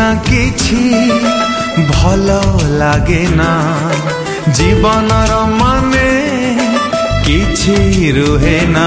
किछि भल लागे ना जीवनर माने किछि रुहे ना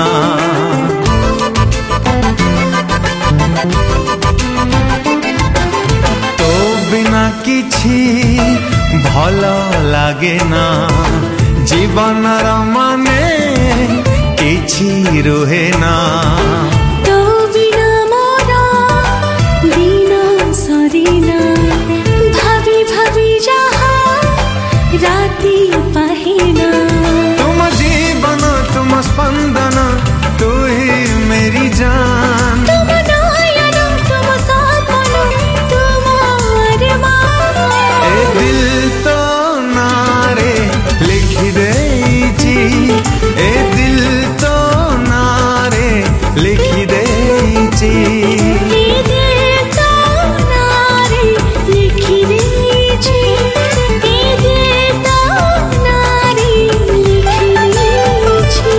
तो बिना किछि भल लागे ना जीवनर माने किछि रुहे ना तो बिना मोरा दिन सरीना भाभी भाभी जहा राती पहेना तुम जीवन तुम स्पंदन तू ही मेरी जान तुम नयन तुम सपन तुम अरमान ए दिल तो नारे लिख देची ए दिल तो नारे लिख देची ए दिल तो नारे लिख देची ए दिल तो नारे लिख देची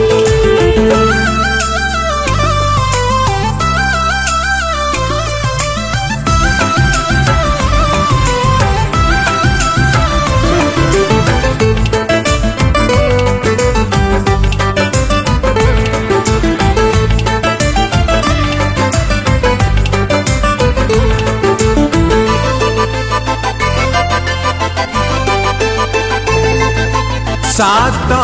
सात